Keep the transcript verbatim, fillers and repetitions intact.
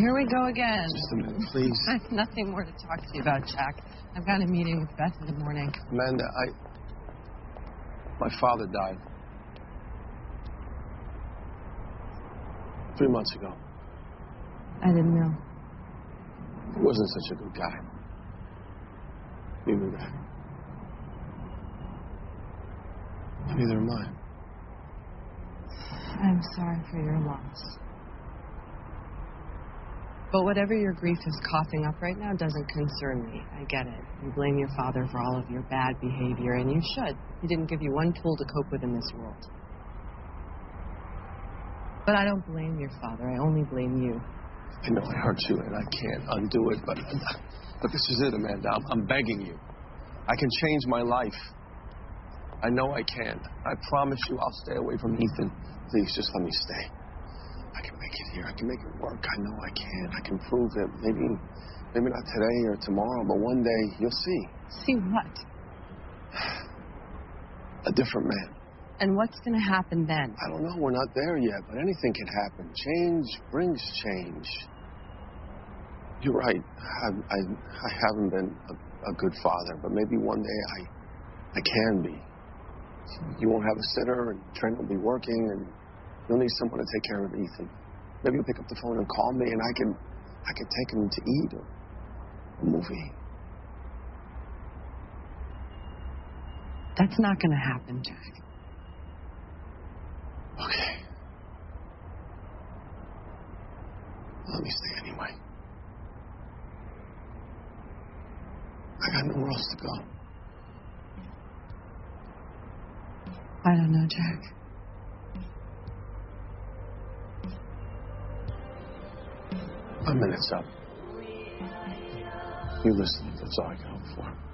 here we go again. Just a minute, please. I have nothing more to talk to you about, Jack. I've got a meeting with Beth in the morning. Amanda, I... My father died. Three months ago. I didn't know. He wasn't such a good guy. You knew that. Neither am I. I'm sorry for your loss. But whatever your grief is coughing up right now doesn't concern me. I get it. You blame your father for all of your bad behavior, and you should. He didn't give you one tool to cope with in this world. But I don't blame your father. I only blame you. I know I hurt you, and I can't undo it, but, but this is it, Amanda. I'm, I'm begging you. I can change my life. I know I can. I promise you I'll stay away from Ethan. Please, just let me stay. I can make it here. I can make it work. I know I can. I can prove it. Maybe, maybe not today or tomorrow, but one day you'll see. See what? A different man. And what's going to happen then? I don't know. We're not there yet, but anything can happen. Change brings change. You're right. I, I, I haven't been a, a good father, but maybe one day I, I can be. You won't have a sitter, and Trent will be working, and you'll need someone to take care of Ethan. Maybe you'll pick up the phone and call me, and I can, I can take him to eat or a movie. That's not going to happen, Jack. Okay. Let me stay anyway. I got nowhere else to go. I don't know, Jack. My minute's up. You listen. That's all I can hope for.